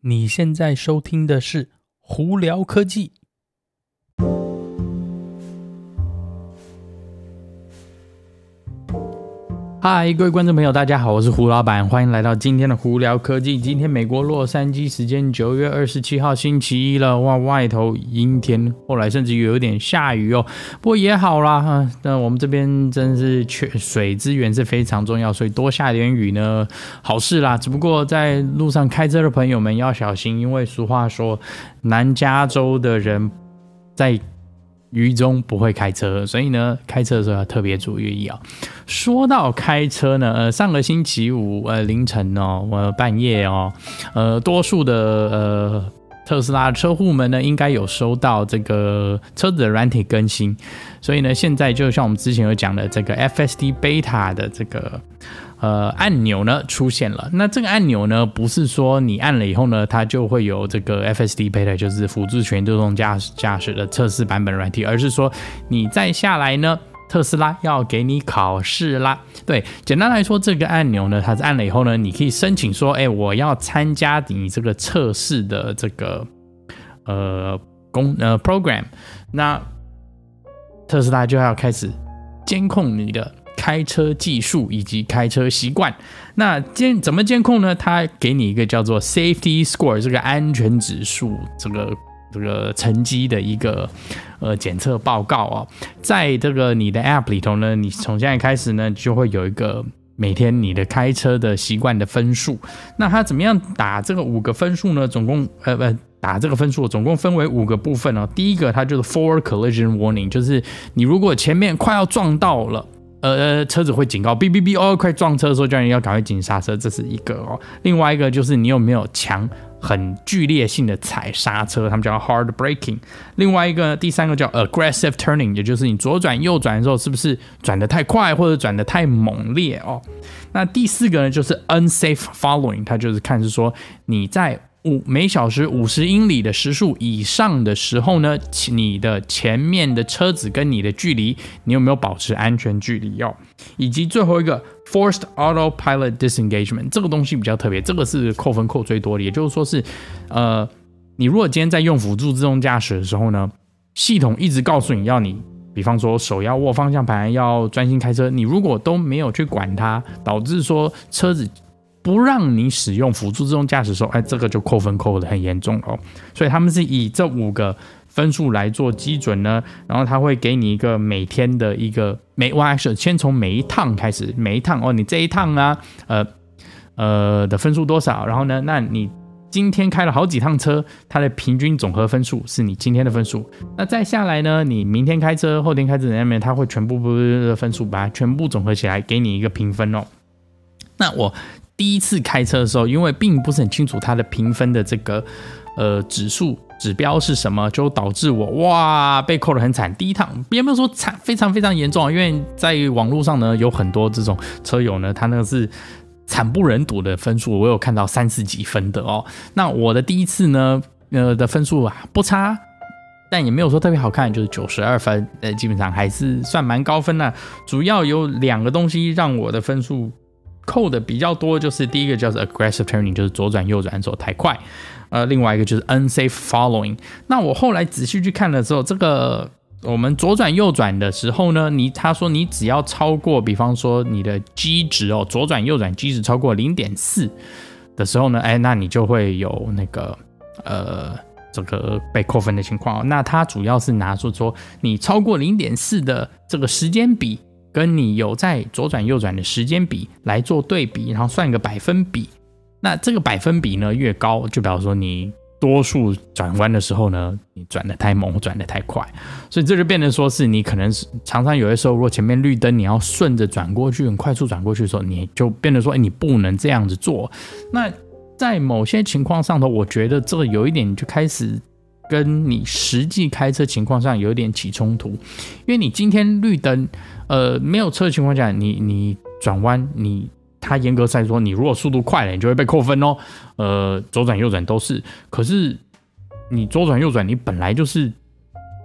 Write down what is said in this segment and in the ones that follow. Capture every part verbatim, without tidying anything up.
你现在收听的是胡聊科技。嗨，各位观众朋友，大家好，我是胡老板，欢迎来到今天的胡聊科技。今天美国洛杉矶时间九月二十七号星期一了，哇，外头阴天，后来甚至有点下雨哦，不过也好啦，啊、那我们这边真是缺水资源是非常重要，所以多下点雨呢，好事啦。只不过在路上开车的朋友们要小心，因为俗话说，南加州的人在雨中不会开车，所以呢，开车的时候要特别注意啊。说到开车呢，呃，上个星期五呃凌晨哦，呃半夜哦，呃，多数的呃特斯拉车户们呢，应该有收到这个车子的软体更新，所以呢，现在就像我们之前有讲的这个 F S D Beta 的这个呃按钮呢出现了。那这个按钮呢，不是说你按了以后呢，它就会有这个 F S D Beta， 就是辅助全自动驾驶驾驶的测试版本软体，而是说你再下来呢，特斯拉要给你考试啦。对，简单来说，这个按钮呢，它是按了以后呢，你可以申请说，哎，我要参加你这个测试的这个呃公呃 program， 那特斯拉就要开始监控你的开车技术以及开车习惯。那监怎么监控呢？它给你一个叫做 Safety Score 这个安全指数这个这个成绩的一个呃检测报告哦，在这个你的 App 里头呢，你从现在开始呢，就会有一个每天你的开车的习惯的分数。那它怎么样打这个五个分数呢？总共呃不。打这个分数总共分为五个部分哦。第一个它就是 Forward Collision Warning， 就是你如果前面快要撞到了，呃，车子会警告哔哔哔哦，快撞车的时候叫你要赶快紧刹车，这是一个哦。另外一个就是你有没有强很剧烈性的踩刹车，他们叫 Hard Braking。另外一个第三个叫 Aggressive Turning， 也就是你左转右转的时候是不是转得太快或者转得太猛烈哦。那第四个呢就是 Unsafe Following， 它就是看是说你在每小时五十英里的时速以上的时候呢，你的前面的车子跟你的距离，你有没有保持安全距离哦？以及最后一个 Forced Autopilot Disengagement， 这个东西比较特别，这个是扣分扣最多的，也就是说是，呃，你如果今天在用辅助自动驾驶的时候呢，系统一直告诉你要你，比方说手要握方向盘，要专心开车，你如果都没有去管它，导致说车子不让你使用辅助自动驾驶的时候，哎，这个就扣分扣得很严重哦。所以他们是以这五个分数来做基准呢，然后他会给你一个每天的一个每，我还是先从每一趟开始，每一趟哦，你这一趟呢，呃呃的分数多少？然后呢，那你今天开了好几趟车，它的平均总和分数是你今天的分数。那再下来呢，你明天开车、后天开车那边，它会全部的分数把它全部总合起来，给你一个评分哦。那我第一次开车的时候，因为并不是很清楚它的评分的这个呃指数指标是什么，就导致我哇被扣得很惨。第一趟也没有说惨非常非常严重，因为在网络上呢有很多这种车友呢，他那个是惨不忍睹的分数，我有看到三四几分的哦。那我的第一次呢，呃的分数啊不差，但也没有说特别好看，就是九十二分，呃基本上还是算蛮高分的。主要有两个东西让我的分数扣的比较多，就是第一个叫做 aggressive turning， 就是左转右转的时候太快，呃，另外一个就是 unsafe following。那我后来仔细去看了之后，这个我们左转右转的时候呢，你他说你只要超过，比方说你的 G 值哦，左转右转 G 值超过 零点四 的时候呢，哎，那你就会有那个呃这个被扣分的情况哦。那它主要是拿出说你超过 零点四 的这个时间比，跟你有在左转右转的时间比来做对比，然后算一个百分比。那这个百分比呢越高，就表示说你多数转弯的时候呢，你转得太猛，转得太快，所以这就变成说是你可能是常常有的时候，如果前面绿灯你要顺着转过去，很快速转过去的时候，你就变得说，哎，你不能这样子做。那在某些情况上头，我觉得这个有一点就开始跟你实际开车情况上有点起冲突，因为你今天绿灯，呃，没有车的情况下，你你转弯，你它严格来说，你如果速度快了，你就会被扣分哦。呃，左转右转都是，可是你左转右转，你本来就是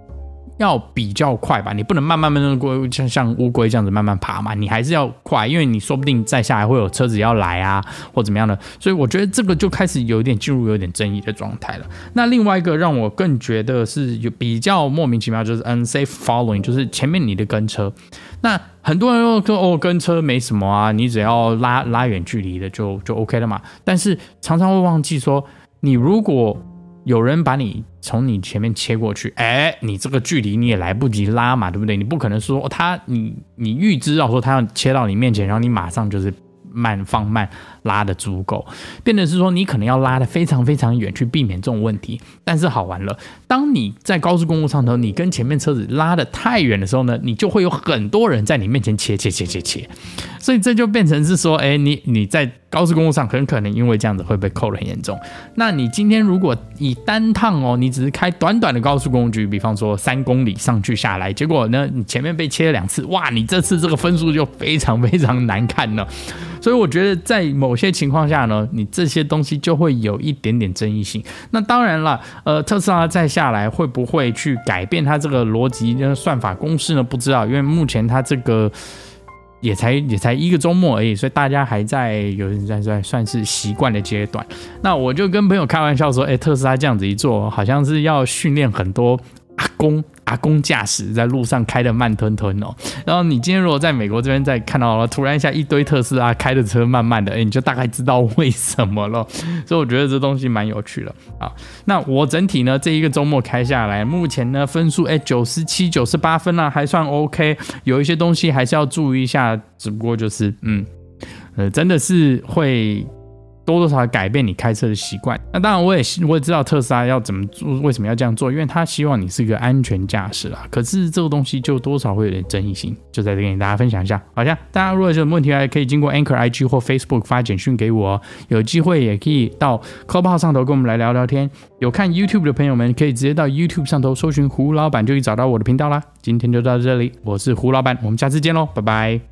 要比较快吧，你不能慢慢慢慢过，像像乌龟这样子慢慢爬嘛，你还是要快，因为你说不定再下来会有车子要来啊，或怎么样的，所以我觉得这个就开始有点进入有点争议的状态了。那另外一个让我更觉得是有比较莫名其妙，就是 unsafe following， 就是前面你的跟车，那很多人说哦跟车没什么啊，你只要拉拉远距离的就就 OK 了嘛，但是常常会忘记说，你如果有人把你从你前面切过去，哎，你这个距离你也来不及拉嘛，对不对？你不可能说他你你预知到说他要切到你面前，然后你马上就是慢放慢拉的足够，变成是说你可能要拉的非常非常远去避免这种问题。但是好玩了，当你在高速公路上头，你跟前面车子拉的太远的时候呢，你就会有很多人在你面前切切切切切，所以这就变成是说，哎，你你在高速公路上很可能因为这样子会被扣得很严重。那你今天如果以单趟哦，你只是开短短的高速公路局，比方说三公里上去下来，结果呢你前面被切了两次，哇，你这次这个分数就非常非常难看了。所以我觉得在某些情况下呢，你这些东西就会有一点点争议性。那当然了，呃，特斯拉再下来会不会去改变它这个逻辑的算法公式呢？不知道，因为目前它这个也才也才一个周末而已，所以大家还在有人在在算是习惯的阶段。那我就跟朋友开玩笑说，哎，特斯拉这样子一做，好像是要训练很多阿公阿公驾驶在路上开的慢吞吞哦。然后你今天如果在美国这边再看到了，突然一下一堆特斯拉开的车慢慢的，哎，你就大概知道为什么了。所以我觉得这东西蛮有趣的啊。那我整体呢这一个周末开下来，目前呢分数哎九十七、九十八分啦、啊，还算 OK。有一些东西还是要注意一下，只不过就是嗯呃真的是会多多少少改变你开车的习惯。那当然我也我也知道特斯拉要怎么做，为什么要这样做，因为他希望你是一个安全驾驶啦。可是这个东西就多少会有点争议性，就在这跟大家分享一下。好像大家如果有什么问题，还可以经过 Anchor I G 或 Facebook 发简讯给我哦。有机会也可以到 Clubhouse 上头跟我们来聊聊天。有看 YouTube 的朋友们可以直接到 YouTube 上头搜寻胡老板，就可以找到我的频道啦。今天就到这里，我是胡老板，我们下次见喽，拜拜。